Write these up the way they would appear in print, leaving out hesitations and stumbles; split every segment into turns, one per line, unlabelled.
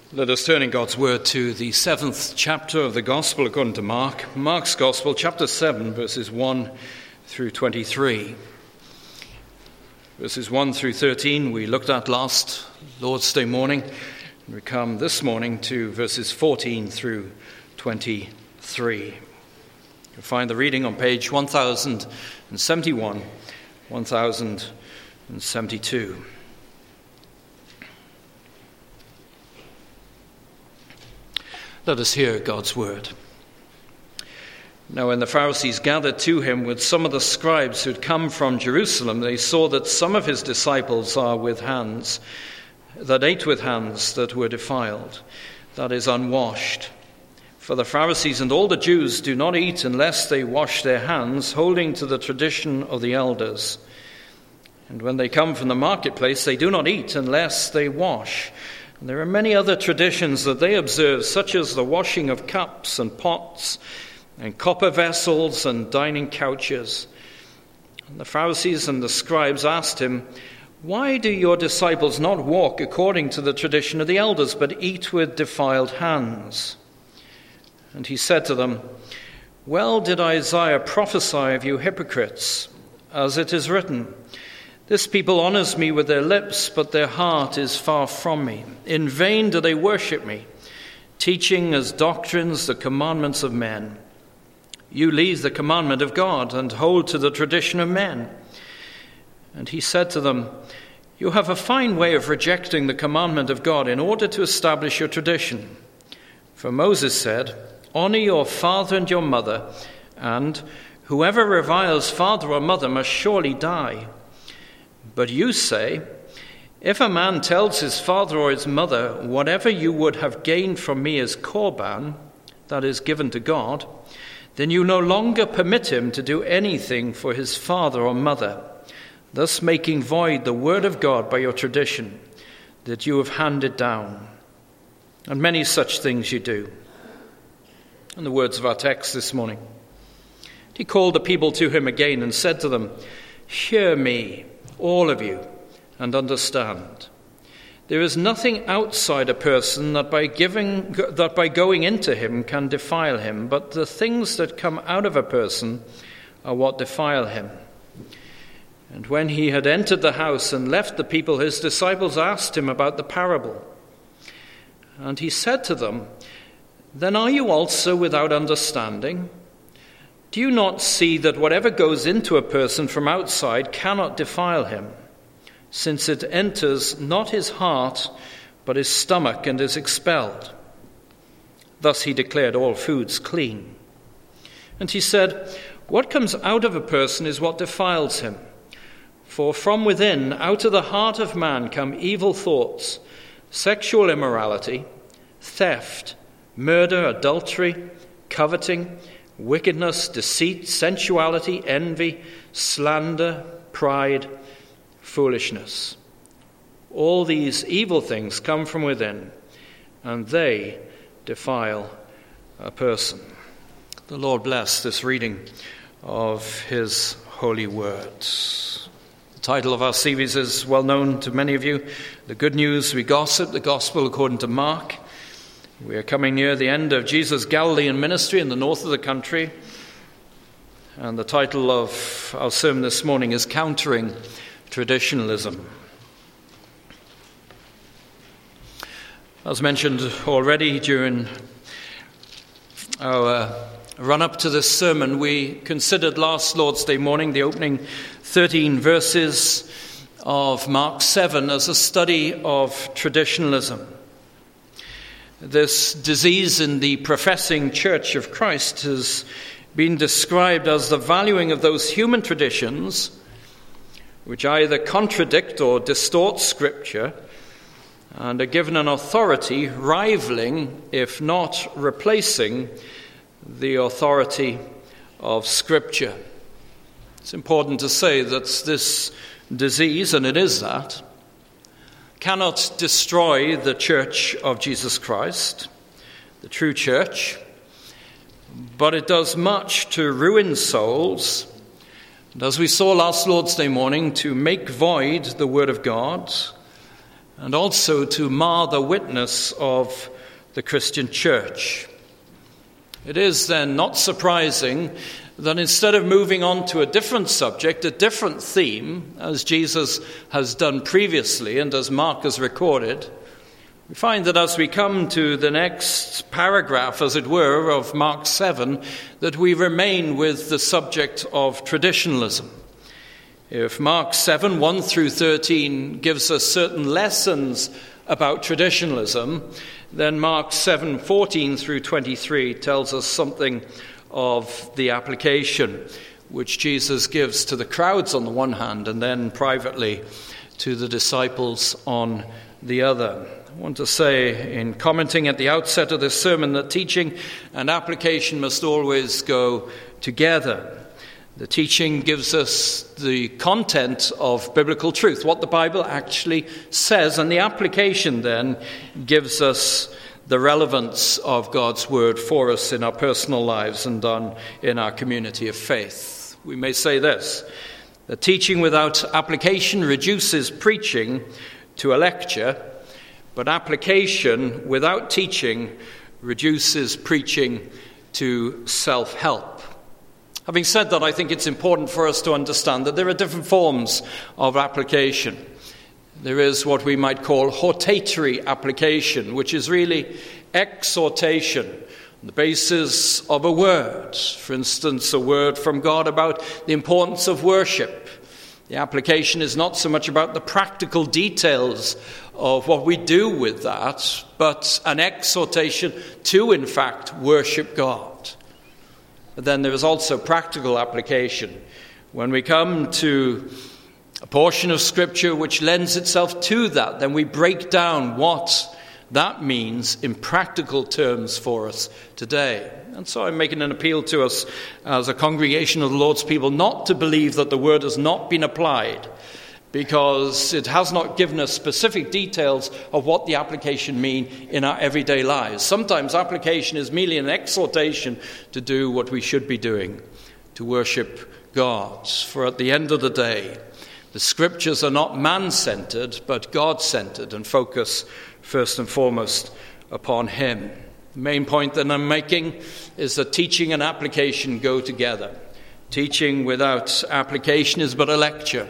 Let us turn in God's word to the 7th chapter of the Gospel according to Mark. Mark's Gospel, chapter 7, verses 1 through 23. Verses 1 through 13 we looked at last Lord's Day morning. And we come this morning to verses 14 through 23. You'll find the reading on page 1071, 1072. Let us hear God's word. Now when the Pharisees gathered to him with some of the scribes who had come from Jerusalem, they saw that some of his disciples ate with hands that were defiled, that is, unwashed. For the Pharisees and all the Jews do not eat unless they wash their hands, holding to the tradition of the elders. And when they come from the marketplace, they do not eat unless they wash. And there are many other traditions that they observe, such as the washing of cups and pots and copper vessels and dining couches. And the Pharisees and the scribes asked him, "Why do your disciples not walk according to the tradition of the elders, but eat with defiled hands?" And he said to them, "Well did Isaiah prophesy of you hypocrites, as it is written, 'This people honors me with their lips, but their heart is far from me. In vain do they worship me, teaching as doctrines the commandments of men. You leave the commandment of God and hold to the tradition of men.' And he said to them, 'You have a fine way of rejecting the commandment of God in order to establish your tradition. For Moses said, "Honor your father and your mother," and "Whoever reviles father or mother must surely die." But you say, "If a man tells his father or his mother, 'Whatever you would have gained from me is korban,' that is, given to God, then you no longer permit him to do anything for his father or mother, thus making void the word of God by your tradition that you have handed down. And many such things you do." And the words of our text this morning. He called the people to him again and said to them, "Hear me, all of you, and understand. There is nothing outside a person that by going into him can defile him, but the things that come out of a person are what defile him." And when he had entered the house and left the people, his disciples asked him about the parable. And he said to them, "Then are you also without understanding? Do you not see that whatever goes into a person from outside cannot defile him, since it enters not his heart, but his stomach, and is expelled?" Thus he declared all foods clean. And he said, "What comes out of a person is what defiles him. For from within, out of the heart of man, come evil thoughts, sexual immorality, theft, murder, adultery, coveting, wickedness, deceit, sensuality, envy, slander, pride, foolishness. All these evil things come from within, and they defile a person." The Lord bless this reading of his holy words. The title of our series is well known to many of you, "The Good News We Gossip, the Gospel according to Mark." We are coming near the end of Jesus' Galilean ministry in the north of the country. And the title of our sermon this morning is Countering Traditionalism. As mentioned already during our run-up to this sermon, we considered last Lord's Day morning the opening 13 verses of Mark 7 as a study of traditionalism. This disease in the professing Church of Christ has been described as the valuing of those human traditions which either contradict or distort Scripture and are given an authority rivaling, if not replacing, the authority of Scripture. It's important to say that this disease, and it is that, cannot destroy the Church of Jesus Christ, the true church, but it does much to ruin souls, and as we saw last Lord's Day morning, to make void the Word of God, and also to mar the witness of the Christian church. It is then not surprising that instead of moving on to a different subject, a different theme, as Jesus has done previously and as Mark has recorded, we find that as we come to the next paragraph, as it were, of Mark 7, that we remain with the subject of traditionalism. If Mark 7, 1 through 13 gives us certain lessons about traditionalism, then Mark 7, 14 through 23 tells us something of the application which Jesus gives to the crowds on the one hand and then privately to the disciples on the other. I want to say in commenting at the outset of this sermon that teaching and application must always go together. The teaching gives us the content of biblical truth, what the Bible actually says, and the application then gives us the relevance of God's word for us in our personal lives and in our community of faith. We may say this: the teaching without application reduces preaching to a lecture, but application without teaching reduces preaching to self-help. Having said that, I think it's important for us to understand that there are different forms of application. There is what we might call hortatory application, which is really exhortation on the basis of a word. For instance, a word from God about the importance of worship. The application is not so much about the practical details of what we do with that, but an exhortation to, in fact, worship God. But then there is also practical application. When we come to a portion of Scripture which lends itself to that, then we break down what that means in practical terms for us today. And so I'm making an appeal to us as a congregation of the Lord's people not to believe that the word has not been applied, because it has not given us specific details of what the application mean in our everyday lives. Sometimes application is merely an exhortation to do what we should be doing, to worship God. For at the end of the day, the Scriptures are not man-centered, but God-centered, and focus first and foremost upon Him. The main point that I'm making is that teaching and application go together. Teaching without application is but a lecture.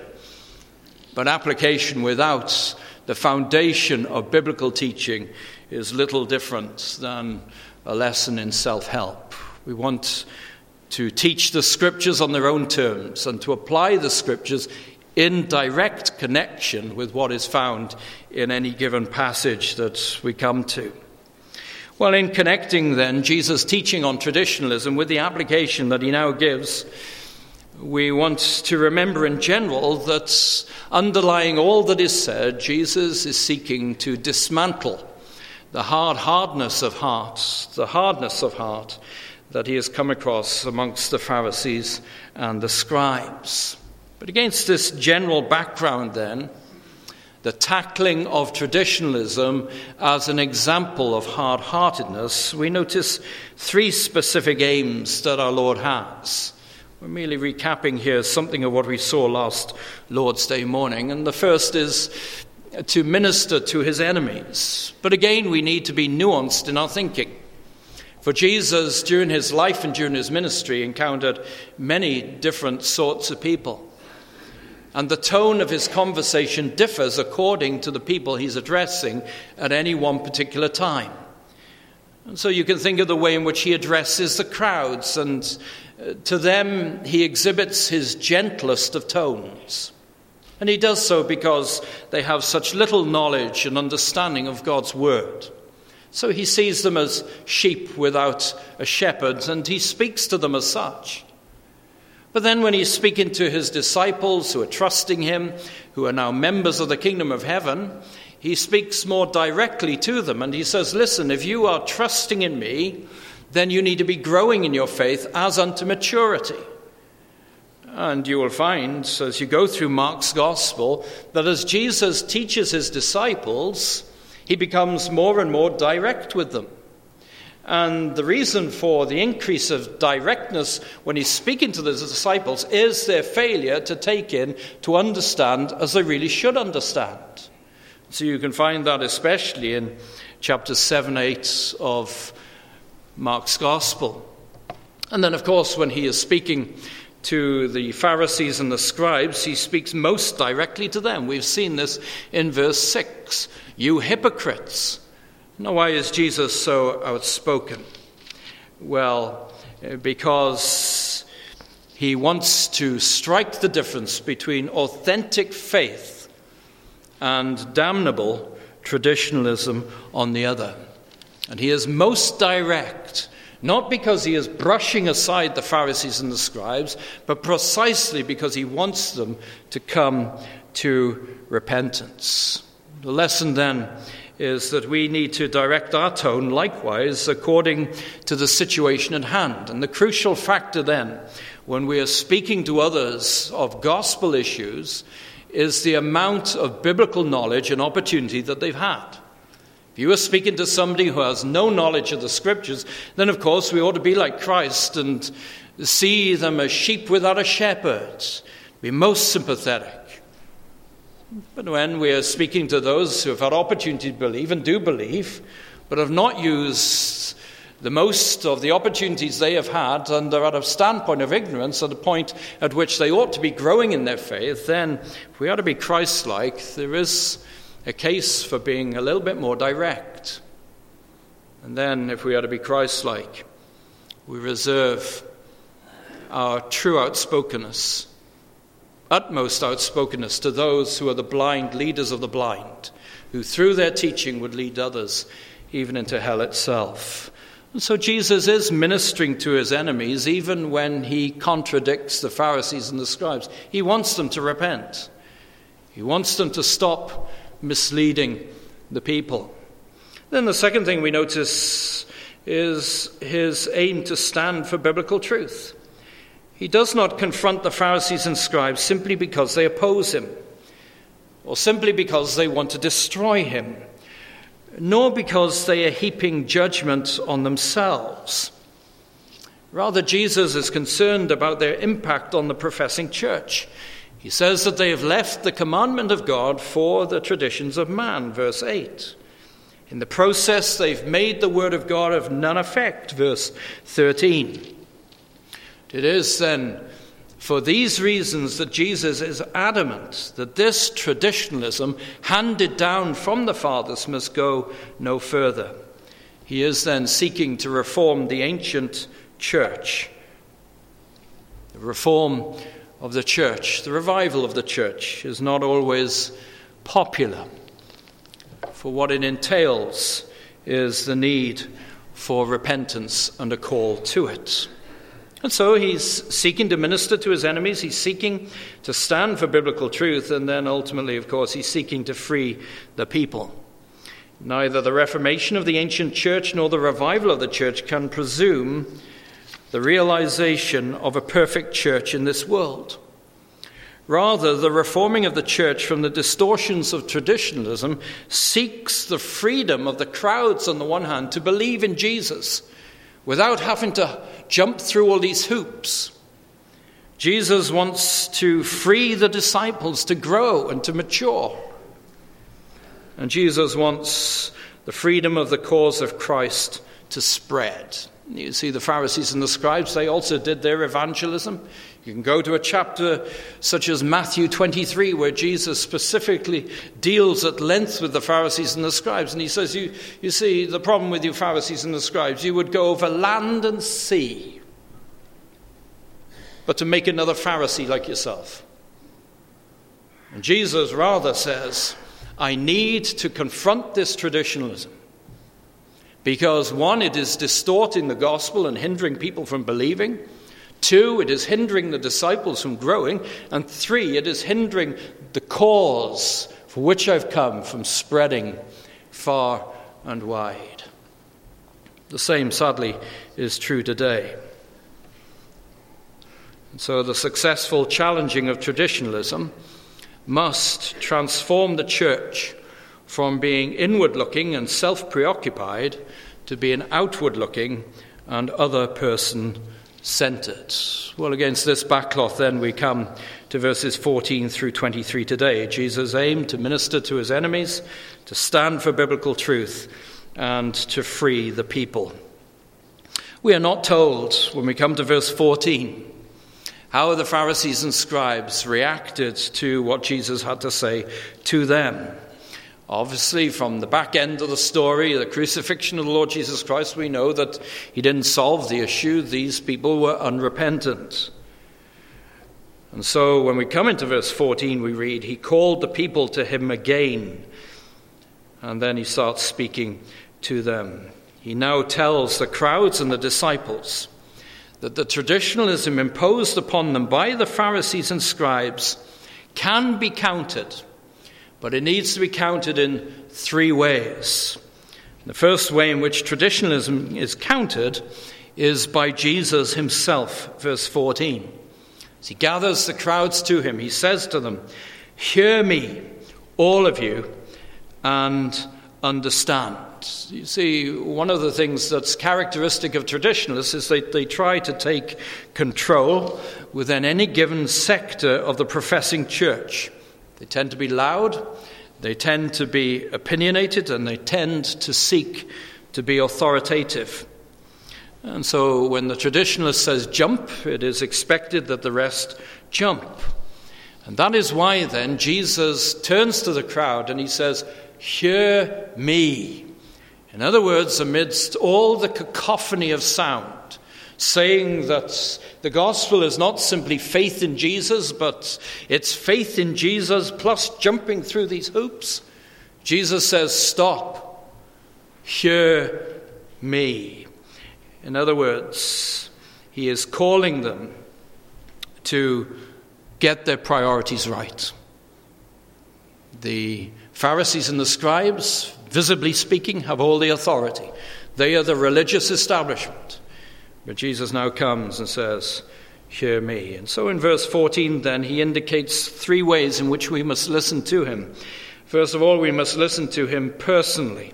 But application without the foundation of biblical teaching is little different than a lesson in self-help. We want to teach the Scriptures on their own terms and to apply the Scriptures in direct connection with what is found in any given passage that we come to. Well, in connecting then Jesus' teaching on traditionalism with the application that he now gives, we want to remember in general that underlying all that is said, Jesus is seeking to dismantle the hardness of heart that he has come across amongst the Pharisees and the scribes. But against this general background then, the tackling of traditionalism as an example of hard-heartedness, we notice three specific aims that our Lord has. We're merely recapping here something of what we saw last Lord's Day morning. And the first is to minister to his enemies. But again, we need to be nuanced in our thinking. For Jesus, during his life and during his ministry, encountered many different sorts of people. And the tone of his conversation differs according to the people he's addressing at any one particular time. And so you can think of the way in which he addresses the crowds, and to them he exhibits his gentlest of tones. And he does so because they have such little knowledge and understanding of God's word. So he sees them as sheep without a shepherd, and he speaks to them as such. But then when he's speaking to his disciples who are trusting him, who are now members of the kingdom of heaven, he speaks more directly to them. And he says, listen, if you are trusting in me, then you need to be growing in your faith as unto maturity. And you will find, as you go through Mark's gospel, that as Jesus teaches his disciples, he becomes more and more direct with them. And the reason for the increase of directness when he's speaking to the disciples is their failure to take in, to understand as they really should understand. So you can find that especially in chapters 7, 8 of Mark's Gospel. And then, of course, when he is speaking to the Pharisees and the scribes, he speaks most directly to them. We've seen this in verse 6. You hypocrites. Now, why is Jesus so outspoken? Well, because he wants to strike the difference between authentic faith and damnable traditionalism on the other. And he is most direct, not because he is brushing aside the Pharisees and the scribes, but precisely because he wants them to come to repentance. The lesson then is that we need to direct our tone likewise according to the situation at hand. And the crucial factor then, when we are speaking to others of gospel issues, is the amount of biblical knowledge and opportunity that they've had. If you are speaking to somebody who has no knowledge of the Scriptures, then of course we ought to be like Christ and see them as sheep without a shepherd, be most sympathetic. But when we are speaking to those who have had opportunity to believe and do believe, but have not used the most of the opportunities they have had and are at a standpoint of ignorance, at a point at which they ought to be growing in their faith, then if we are to be Christ-like, there is a case for being a little bit more direct. And then if we are to be Christ-like, we reserve our true outspokenness, utmost outspokenness to those who are the blind leaders of the blind, who through their teaching would lead others even into hell itself. And so Jesus is ministering to his enemies even when he contradicts the Pharisees and the scribes. He wants them to repent. He wants them to stop misleading the people. Then the second thing we notice is his aim to stand for biblical truth. He does not confront the Pharisees and scribes simply because they oppose him, or simply because they want to destroy him, nor because they are heaping judgment on themselves. Rather, Jesus is concerned about their impact on the professing church. He says that they have left the commandment of God for the traditions of man, verse 8. In the process, they've made the word of God of none effect, verse 13. It is then for these reasons that Jesus is adamant that this traditionalism handed down from the fathers must go no further. He is then seeking to reform the ancient church. The reform of the church, the revival of the church, is not always popular. For what it entails is the need for repentance and a call to it. And so he's seeking to minister to his enemies. He's seeking to stand for biblical truth. And then ultimately, of course, he's seeking to free the people. Neither the reformation of the ancient church nor the revival of the church can presume the realization of a perfect church in this world. Rather, the reforming of the church from the distortions of traditionalism seeks the freedom of the crowds on the one hand to believe in Jesus without having to jump through all these hoops. Jesus wants to free the disciples to grow and to mature. And Jesus wants the freedom of the cause of Christ to spread. You see, the Pharisees and the scribes, they also did their evangelism. You can go to a chapter such as Matthew 23, where Jesus specifically deals at length with the Pharisees and the scribes. And he says, you see, the problem with you Pharisees and the scribes, you would go over land and sea, but to make another Pharisee like yourself. And Jesus rather says, I need to confront this traditionalism. Because one, it is distorting the gospel and hindering people from believing. Two, it is hindering the disciples from growing. And three, it is hindering the cause for which I've come from spreading far and wide. The same, sadly, is true today. And so the successful challenging of traditionalism must transform the church from being inward-looking and self-preoccupied to being outward-looking and other-person centered. Well, against this backcloth then we come to verses 14 through 23 today. Jesus aimed to minister to his enemies, to stand for biblical truth, and to free the people. We are not told, when we come to verse 14, how the Pharisees and scribes reacted to what Jesus had to say to them. Obviously, from the back end of the story, the crucifixion of the Lord Jesus Christ, we know that he didn't solve the issue. These people were unrepentant. And so when we come into verse 14, we read, he called the people to him again. And then he starts speaking to them. He now tells the crowds and the disciples that the traditionalism imposed upon them by the Pharisees and scribes can be countered, but it needs to be counted in three ways. The first way in which traditionalism is countered is by Jesus himself, verse 14. As he gathers the crowds to him, he says to them, "Hear me, all of you, and understand." You see, one of the things that's characteristic of traditionalists is they try to take control within any given sector of the professing church. They tend to be loud, they tend to be opinionated, and they tend to seek to be authoritative. And so when the traditionalist says jump, it is expected that the rest jump. And that is why then Jesus turns to the crowd and he says, "Hear me." In other words, amidst all the cacophony of sound, saying that the gospel is not simply faith in Jesus, but it's faith in Jesus plus jumping through these hoops, Jesus says, "Stop, hear me." In other words, he is calling them to get their priorities right. The Pharisees and the scribes, visibly speaking, have all the authority. They are the religious establishment. But Jesus now comes and says, "Hear me." And so in verse 14 then, he indicates three ways in which we must listen to him. First of all, we must listen to him personally.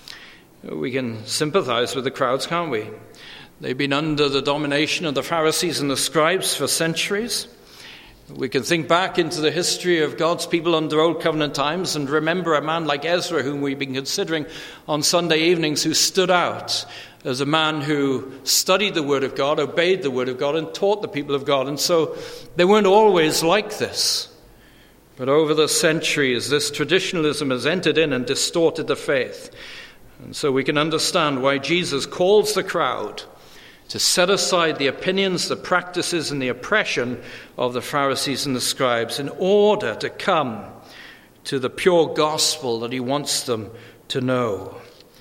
We can sympathize with the crowds, can't we? They've been under the domination of the Pharisees and the scribes for centuries. We can think back into the history of God's people under Old Covenant times and remember a man like Ezra, whom we've been considering on Sunday evenings, who stood out as a man who studied the Word of God, obeyed the Word of God, and taught the people of God. And so they weren't always like this. But over the centuries, this traditionalism has entered in and distorted the faith. And so we can understand why Jesus calls the crowd to set aside the opinions, the practices, and the oppression of the Pharisees and the scribes in order to come to the pure gospel that he wants them to know.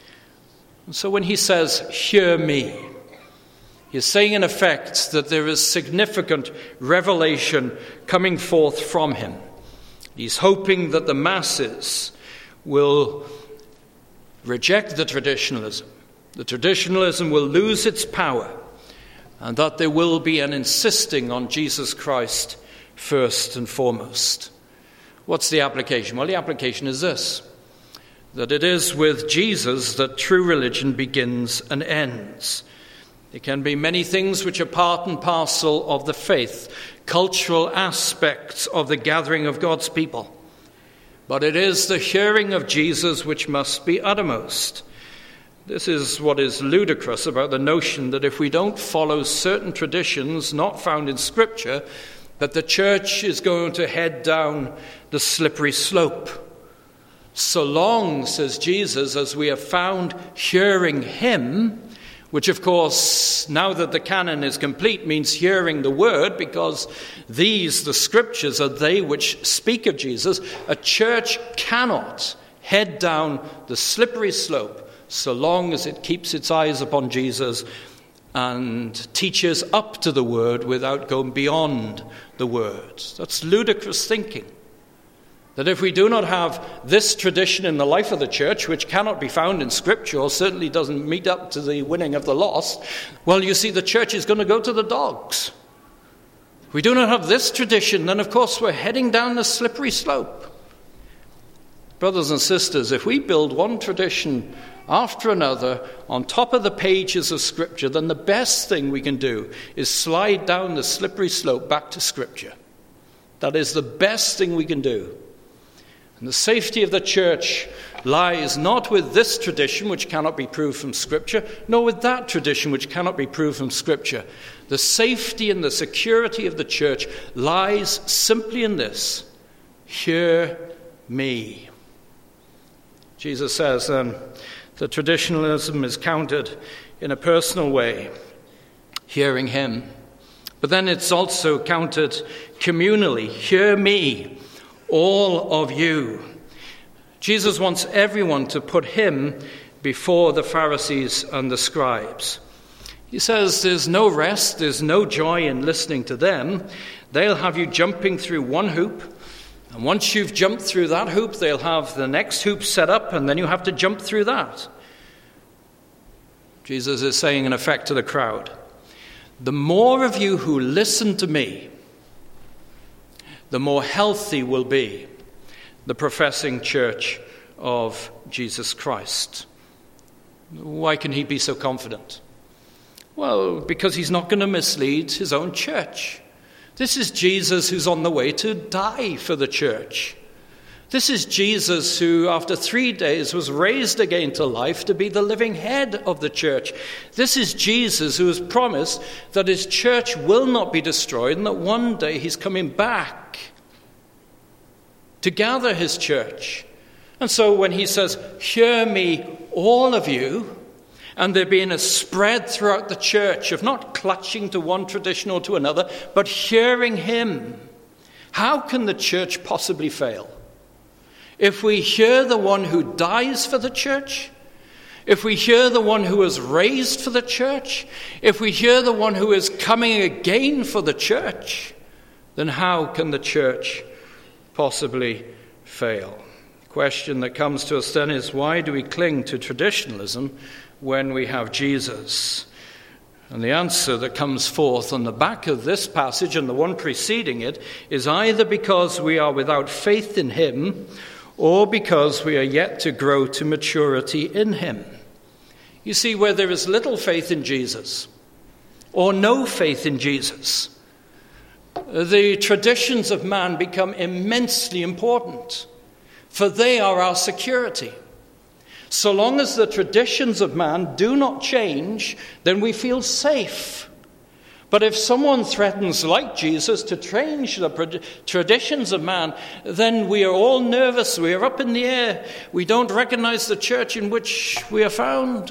And so when he says, "Hear me," he's saying in effect that there is significant revelation coming forth from him. He's hoping that the masses will reject the traditionalism. The traditionalism will lose its power, and that there will be an insisting on Jesus Christ first and foremost. What's the application? Well, the application is this, that it is with Jesus that true religion begins and ends. There can be many things which are part and parcel of the faith, cultural aspects of the gathering of God's people. But it is the hearing of Jesus which must be uttermost. This is what is ludicrous about the notion that if we don't follow certain traditions not found in Scripture, that the church is going to head down the slippery slope. So long, says Jesus, as we have found hearing him, which of course, now that the canon is complete, means hearing the word, because these, the Scriptures, are they which speak of Jesus. A church cannot head down the slippery slope so long as it keeps its eyes upon Jesus and teaches up to the word without going beyond the word. That's ludicrous thinking. That if we do not have this tradition in the life of the church, which cannot be found in Scripture, or certainly doesn't meet up to the winning of the lost, well, you see, the church is going to go to the dogs. If we do not have this tradition, then of course we're heading down the slippery slope. Brothers and sisters, if we build one tradition after another on top of the pages of Scripture, then the best thing we can do is slide down the slippery slope back to Scripture. That is the best thing we can do. And the safety of the church lies not with this tradition, which cannot be proved from Scripture, nor with that tradition, which cannot be proved from Scripture. The safety and the security of the church lies simply in this: hear me. Jesus says that traditionalism is countered in a personal way, hearing him. But then it's also countered communally: hear me, all of you. Jesus wants everyone to put him before the Pharisees and the scribes. He says there's no rest, there's no joy in listening to them. They'll have you jumping through one hoop, and once you've jumped through that hoop, they'll have the next hoop set up, and then you have to jump through that. Jesus is saying, in effect, to the crowd, the more of you who listen to me, the more healthy will be the professing church of Jesus Christ. Why can he be so confident? Well, because he's not going to mislead his own church. This is Jesus who's on the way to die for the church. This is Jesus who, after 3 days, was raised again to life to be the living head of the church. This is Jesus who has promised that his church will not be destroyed and that one day he's coming back to gather his church. And so when he says, hear me, all of you, and there being a spread throughout the church of not clutching to one tradition or to another, but hearing him, how can the church possibly fail? If we hear the one who dies for the church, if we hear the one who is raised for the church, if we hear the one who is coming again for the church, then how can the church possibly fail? The question that comes to us then is, why do we cling to traditionalism when we have Jesus? And the answer that comes forth on the back of this passage and the one preceding it is either because we are without faith in him, or because we are yet to grow to maturity in him. You see, where there is little faith in Jesus, or no faith in Jesus, the traditions of man become immensely important, for they are our security. So long as the traditions of man do not change, then we feel safe. But if someone threatens, like Jesus, to change the traditions of man, then we are all nervous, we are up in the air, we don't recognize the church in which we are found.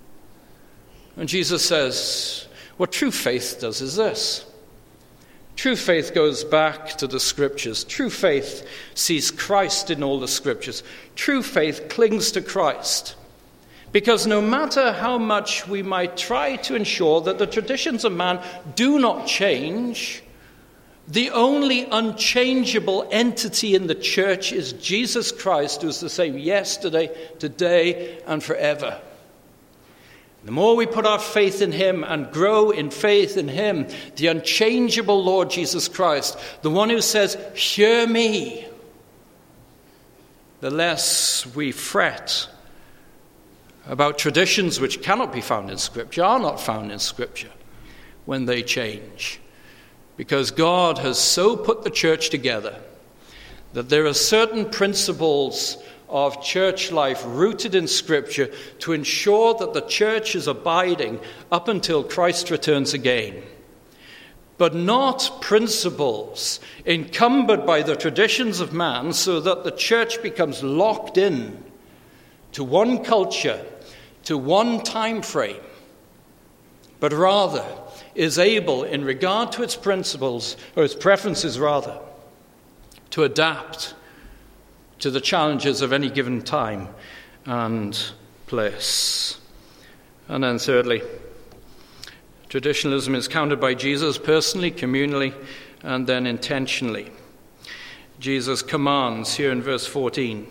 And Jesus says, what true faith does is this. True faith goes back to the Scriptures. True faith sees Christ in all the Scriptures. True faith clings to Christ. Because no matter how much we might try to ensure that the traditions of man do not change, the only unchangeable entity in the church is Jesus Christ, who is the same yesterday, today, and forever. The more we put our faith in him and grow in faith in him, the unchangeable Lord Jesus Christ, the one who says, hear me, the less we fret about traditions which cannot be found in Scripture, are not found in Scripture, when they change. Because God has so put the church together that there are certain principles of church life rooted in Scripture to ensure that the church is abiding up until Christ returns again. But not principles encumbered by the traditions of man so that the church becomes locked in to one culture, to one time frame, but rather is able, in regard to its principles, or its preferences rather, to adapt to the challenges of any given time and place. And then thirdly, traditionalism is countered by Jesus personally, communally, and then intentionally. Jesus commands here in verse 14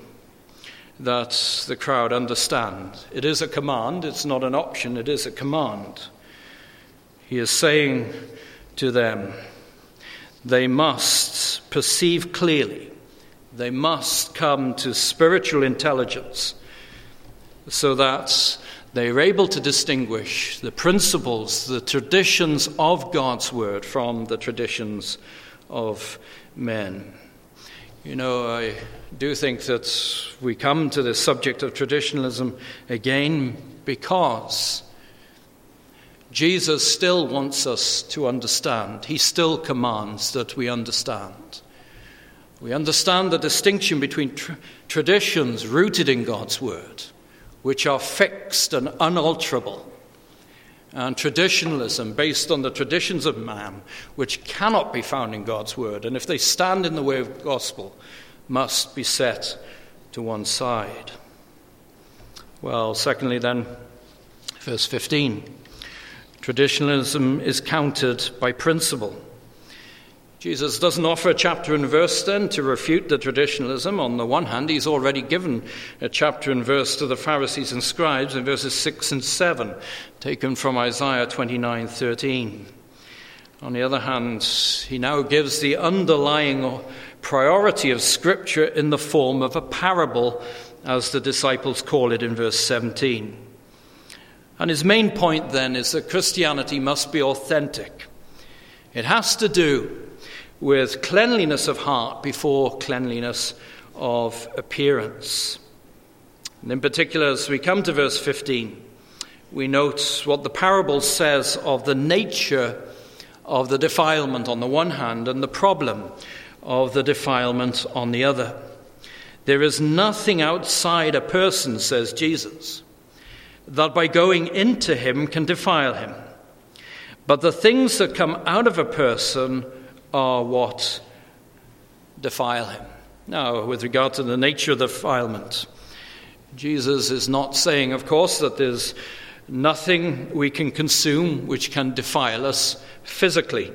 that the crowd understand. It is a command, it's not an option, it is a command. He is saying to them, they must perceive clearly, they must come to spiritual intelligence, so that they're able to distinguish the principles, the traditions of God's word from the traditions of men. You know, I do think that we come to this subject of traditionalism again because Jesus still wants us to understand. He still commands that we understand. We understand the distinction between traditions rooted in God's word, which are fixed and unalterable, and traditionalism based on the traditions of man, which cannot be found in God's word, and if they stand in the way of the gospel, must be set to one side. Well, secondly then, verse 15, traditionalism is countered by principle. Jesus doesn't offer a chapter and verse then to refute the traditionalism. On the one hand, he's already given a chapter and verse to the Pharisees and scribes in verses 6 and 7, taken from Isaiah 29:13. On the other hand, he now gives the underlying priority of Scripture in the form of a parable, as the disciples call it in verse 17. And his main point then is that Christianity must be authentic. It has to do with cleanliness of heart before cleanliness of appearance. And in particular, as we come to verse 15, we note what the parable says of the nature of the defilement on the one hand and the problem of the defilement on the other. There is nothing outside a person, says Jesus, that by going into him can defile him. But the things that come out of a person are what defile him. Now, with regard to the nature of the defilement, Jesus is not saying, of course, that there's nothing we can consume which can defile us physically.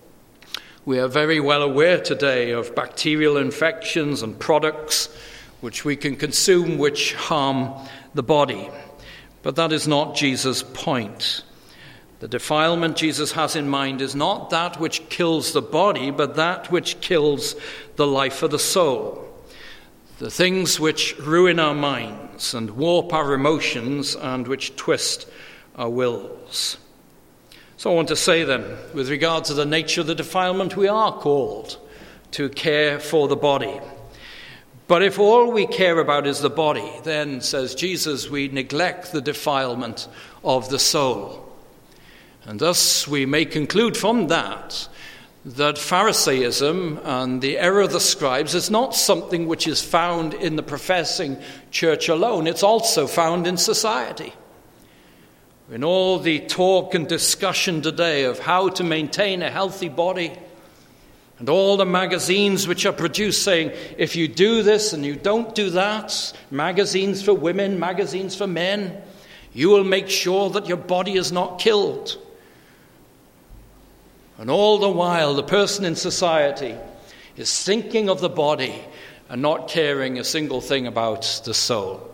We are very well aware today of bacterial infections and products which we can consume which harm the body. But that is not Jesus' point. The defilement Jesus has in mind is not that which kills the body, but that which kills the life of the soul. The things which ruin our minds and warp our emotions and which twist our wills. So I want to say then, with regard to the nature of the defilement, we are called to care for the body. But if all we care about is the body, then, says Jesus, we neglect the defilement of the soul. And thus we may conclude from that Pharisaism and the error of the scribes is not something which is found in the professing church alone. It's also found in society. In all the talk and discussion today of how to maintain a healthy body, and all the magazines which are produced saying, if you do this and you don't do that, magazines for women, magazines for men, you will make sure that your body is not killed. And all the while, the person in society is thinking of the body and not caring a single thing about the soul.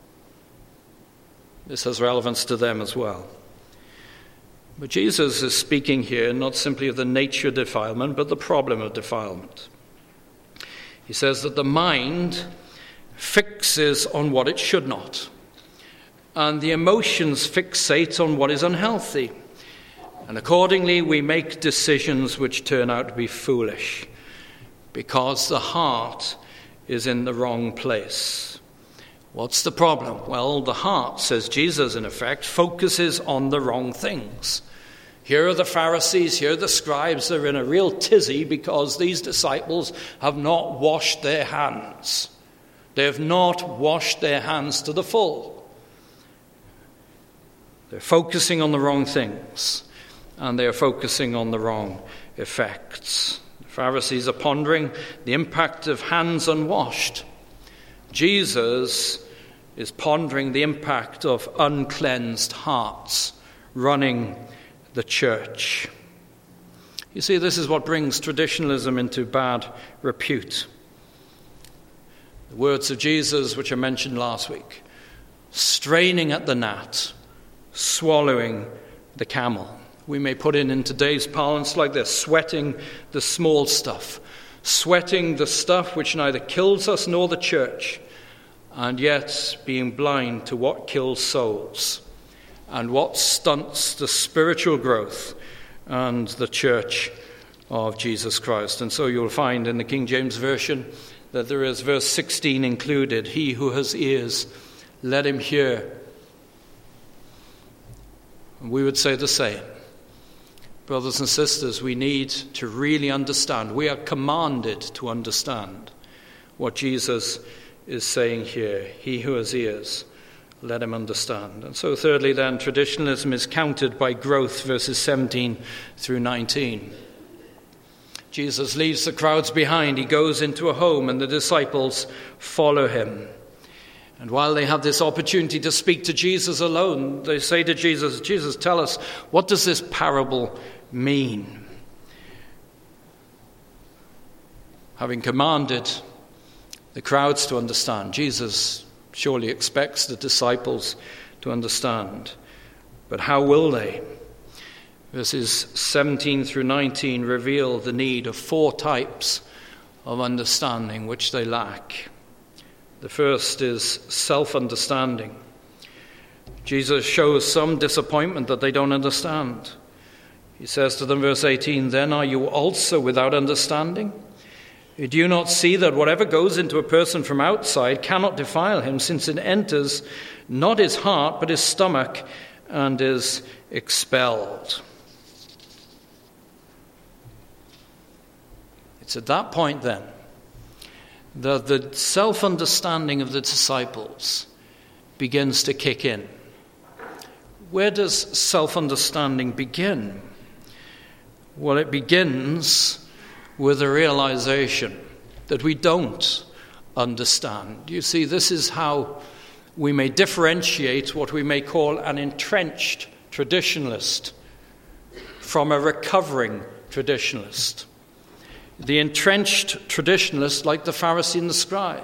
This has relevance to them as well. But Jesus is speaking here not simply of the nature of defilement, but the problem of defilement. He says that the mind fixes on what it should not, and the emotions fixate on what is unhealthy. And accordingly, we make decisions which turn out to be foolish because the heart is in the wrong place. What's the problem? Well, the heart, says Jesus in effect, focuses on the wrong things. Here are the Pharisees, here are the scribes. They're in a real tizzy because these disciples have not washed their hands. They have not washed their hands to the full. They're focusing on the wrong things. And they are focusing on the wrong effects. The Pharisees are pondering the impact of hands unwashed. Jesus is pondering the impact of uncleansed hearts running the church. You see, this is what brings traditionalism into bad repute. The words of Jesus, which I mentioned last week, straining at the gnat, swallowing the camel. We may put in today's parlance like this, sweating the small stuff, sweating the stuff which neither kills us nor the church, and yet being blind to what kills souls and what stunts the spiritual growth and the church of Jesus Christ. And so you'll find in the King James Version that there is verse 16 included. He who has ears, let him hear. And we would say the same. Brothers and sisters, we need to really understand. We are commanded to understand what Jesus is saying here. He who has ears, let him understand. And so thirdly then, traditionalism is countered by growth, verses 17 through 19. Jesus leaves the crowds behind. He goes into a home and the disciples follow him. And while they have this opportunity to speak to Jesus alone, they say to Jesus, Jesus, tell us, what does this parable mean? Having commanded the crowds to understand, Jesus surely expects the disciples to understand. But how will they? Verses 17 through 19 reveal the need of 4 types of understanding which they lack. The first is self-understanding. Jesus shows some disappointment that they don't understand. He says to them, verse 18, then are you also without understanding? Do you not see that whatever goes into a person from outside cannot defile him, since it enters not his heart but his stomach and is expelled? It's at that point then that the self-understanding of the disciples begins to kick in. Where does self-understanding begin? Well, it begins with a realization that we don't understand. You see, this is how we may differentiate what we may call an entrenched traditionalist from a recovering traditionalist. The entrenched traditionalist, like the Pharisee and the scribe,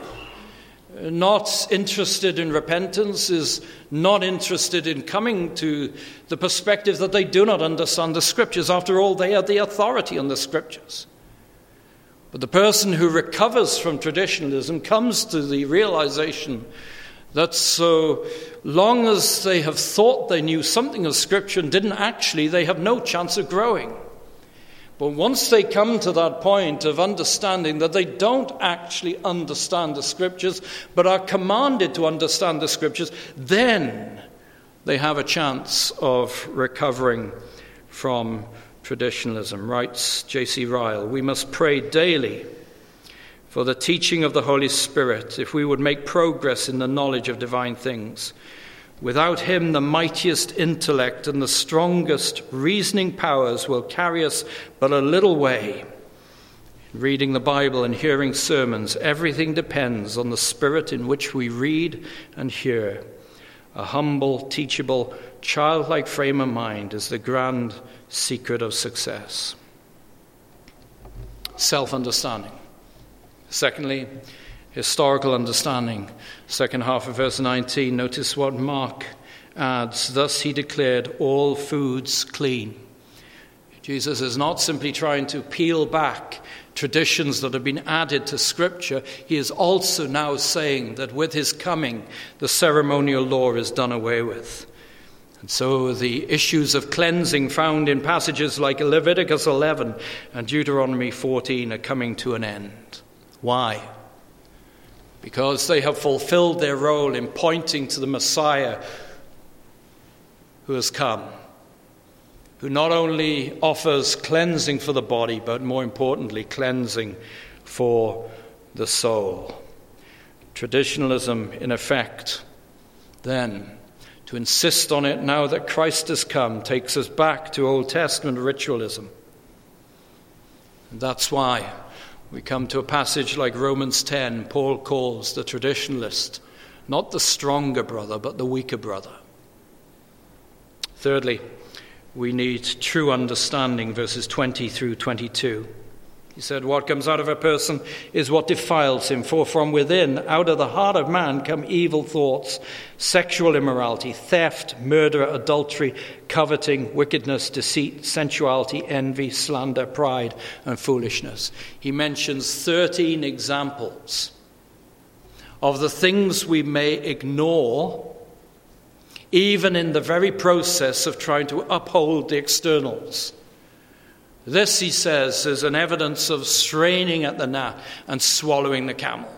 not interested in repentance, is not interested in coming to the perspective that they do not understand the Scriptures. After all, they are the authority on the Scriptures. But the person who recovers from traditionalism comes to the realization that so long as they have thought they knew something of Scripture and didn't actually, they have no chance of growing. But once they come to that point of understanding that they don't actually understand the Scriptures, but are commanded to understand the Scriptures, then they have a chance of recovering from traditionalism. Writes J.C. Ryle, we must pray daily for the teaching of the Holy Spirit if we would make progress in the knowledge of divine things. Without him, the mightiest intellect and the strongest reasoning powers will carry us but a little way. In reading the Bible and hearing sermons, everything depends on the spirit in which we read and hear. A humble, teachable, childlike frame of mind is the grand secret of success. Self-understanding. Secondly, historical understanding. Second half of verse 19, notice what Mark adds. Thus he declared all foods clean. Jesus is not simply trying to peel back traditions that have been added to Scripture. He is also now saying that with his coming, the ceremonial law is done away with. And so the issues of cleansing found in passages like Leviticus 11 and Deuteronomy 14 are coming to an end. Why? Because they have fulfilled their role in pointing to the Messiah who has come, who not only offers cleansing for the body, but more importantly, cleansing for the soul. Traditionalism, in effect, then, to insist on it now that Christ has come, takes us back to Old Testament ritualism. And that's why we come to a passage like Romans 10. Paul calls the traditionalist not the stronger brother, but the weaker brother. Thirdly, we need true understanding, verses 20 through 22. He said, what comes out of a person is what defiles him, for from within, out of the heart of man, come evil thoughts, sexual immorality, theft, murder, adultery, coveting, wickedness, deceit, sensuality, envy, slander, pride, and foolishness. He mentions 13 examples of the things we may ignore, even in the very process of trying to uphold the externals. This, he says, is an evidence of straining at the gnat and swallowing the camel.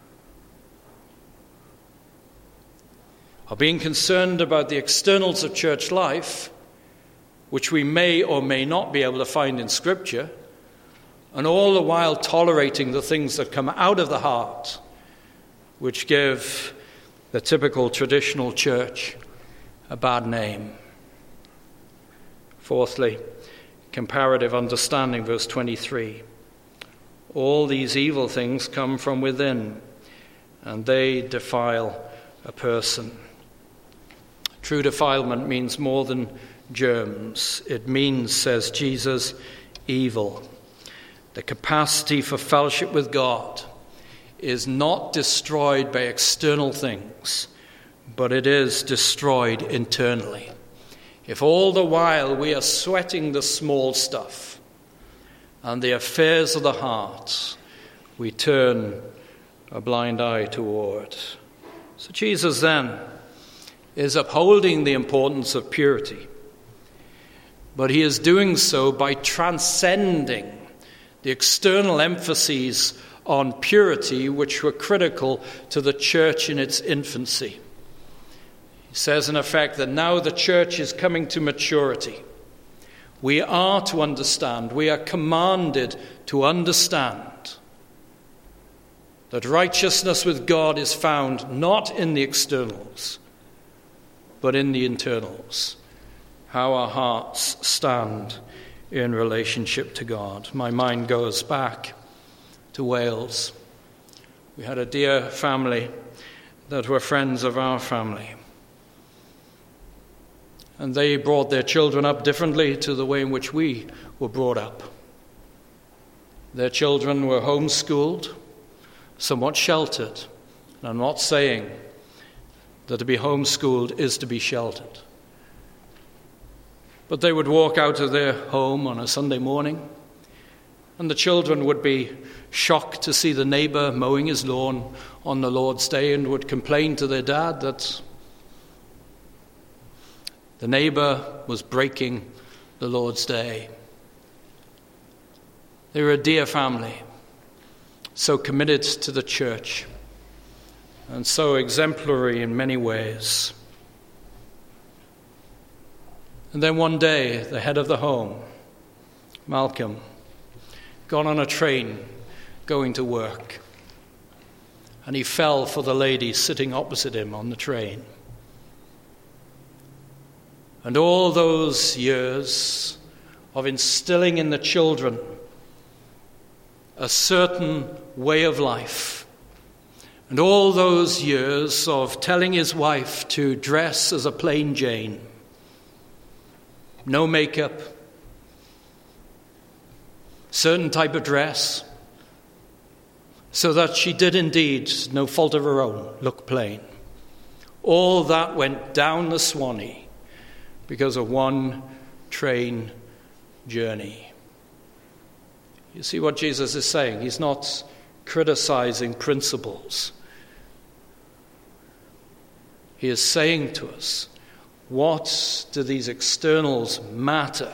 Of being concerned about the externals of church life, which we may or may not be able to find in Scripture, and all the while tolerating the things that come out of the heart, which give the typical traditional church a bad name. Fourthly, comparative understanding, verse 23. All these evil things come from within, and they defile a person. True defilement means more than germs. It means, says Jesus, evil. The capacity for fellowship with God is not destroyed by external things, but it is destroyed internally. If all the while we are sweating the small stuff and the affairs of the heart, we turn a blind eye toward. So Jesus then is upholding the importance of purity, but he is doing so by transcending the external emphases on purity which were critical to the church in its infancy. He says, in effect, that now the church is coming to maturity. We are to understand, we are commanded to understand that righteousness with God is found not in the externals, but in the internals, how our hearts stand in relationship to God. My mind goes back to Wales. We had a dear family that were friends of our family. And they brought their children up differently to the way in which we were brought up. Their children were homeschooled, somewhat sheltered. And I'm not saying that to be homeschooled is to be sheltered. But they would walk out of their home on a Sunday morning, and the children would be shocked to see the neighbor mowing his lawn on the Lord's Day and would complain to their dad that the neighbor was breaking the Lord's Day. They were a dear family, so committed to the church and so exemplary in many ways. And then one day, the head of the home, Malcolm, got on a train going to work, and he fell for the lady sitting opposite him on the train. And all those years of instilling in the children a certain way of life, and all those years of telling his wife to dress as a plain Jane, no makeup, certain type of dress, so that she did indeed, no fault of her own, look plain. All that went down the Swanee because of one train journey. You see what Jesus is saying? He's not criticizing principles. He is saying to us, what do these externals matter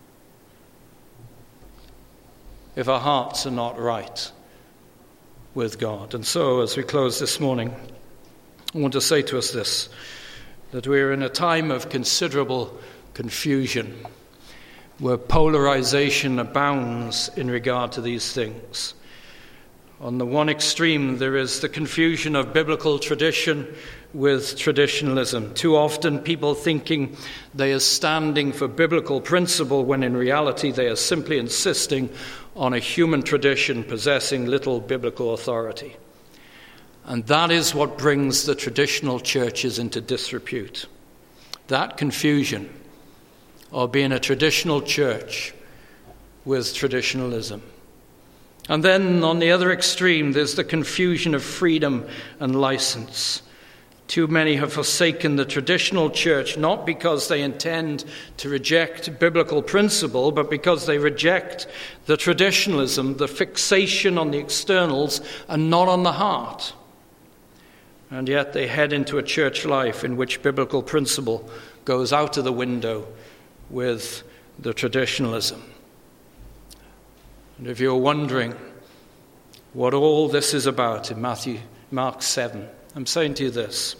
if our hearts are not right with God? And so, as we close this morning, I want to say to us this, that we are in a time of considerable confusion, where polarization abounds in regard to these things. On the one extreme, there is the confusion of biblical tradition with traditionalism. Too often, people thinking they are standing for biblical principle, when in reality they are simply insisting on a human tradition possessing little biblical authority. And that is what brings the traditional churches into disrepute. That confusion of being a traditional church with traditionalism. And then on the other extreme, there's the confusion of freedom and license. Too many have forsaken the traditional church, not because they intend to reject biblical principle, but because they reject the traditionalism, the fixation on the externals and not on the heart. and yet they head into a church life in which biblical principle goes out of the window with the traditionalism. And if you're wondering what all this is about in Mark 7, I'm saying to you this,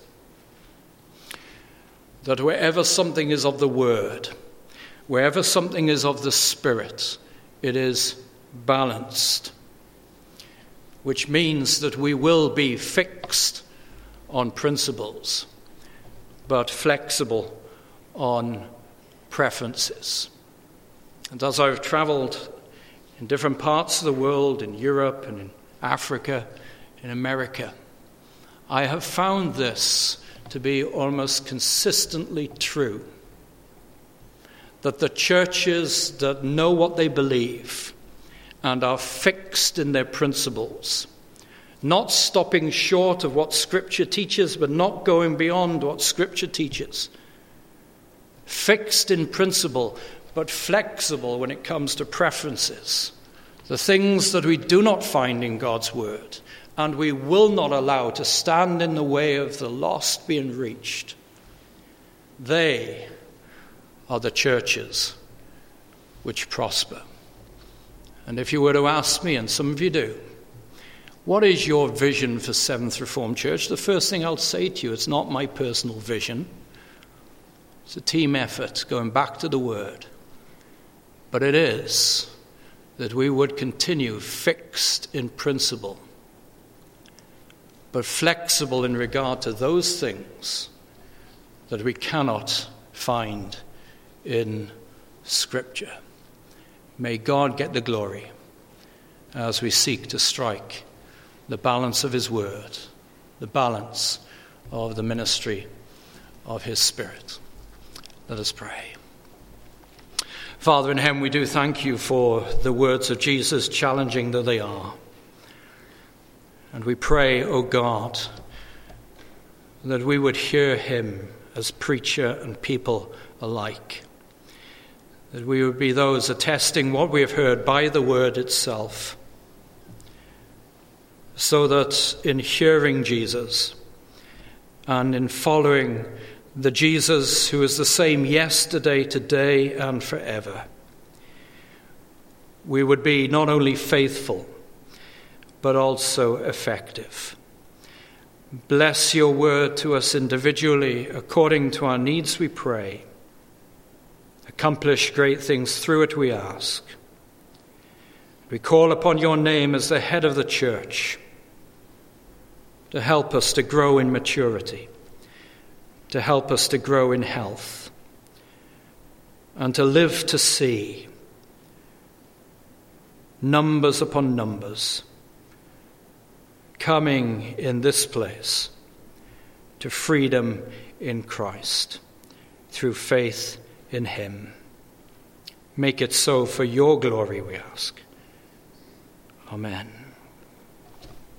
that wherever something is of the Word, wherever something is of the Spirit, it is balanced, which means that we will be fixed on principles, but flexible on preferences. And as I've traveled in different parts of the world, in Europe and in Africa, in America, I have found this to be almost consistently true, that the churches that know what they believe and are fixed in their principles, not stopping short of what Scripture teaches, but not going beyond what Scripture teaches, fixed in principle, but flexible when it comes to preferences, the things that we do not find in God's Word, and we will not allow to stand in the way of the lost being reached. They are the churches which prosper. And if you were to ask me, and some of you do, what is your vision for Seventh Reformed Church? The first thing I'll say to you, it's not my personal vision. It's a team effort going back to the Word. But it is that we would continue fixed in principle, but flexible in regard to those things that we cannot find in Scripture. May God get the glory as we seek to strike the balance of His Word, the balance of the ministry of His Spirit. Let us pray. Father in heaven, we do thank you for the words of Jesus, challenging though they are. And we pray, O God, that we would hear him as preacher and people alike. That we would be those attesting what we have heard by the word itself. So that in hearing Jesus and in following the Jesus who is the same yesterday, today, and forever, we would be not only faithful, but also effective. Bless your word to us individually according to our needs, we pray. Accomplish great things through it, we ask. We call upon your name as the head of the church to help us to grow in maturity, to help us to grow in health, and to live to see numbers upon numbers coming in this place to freedom in Christ through faith in him. Make it so for your glory, we ask. Amen.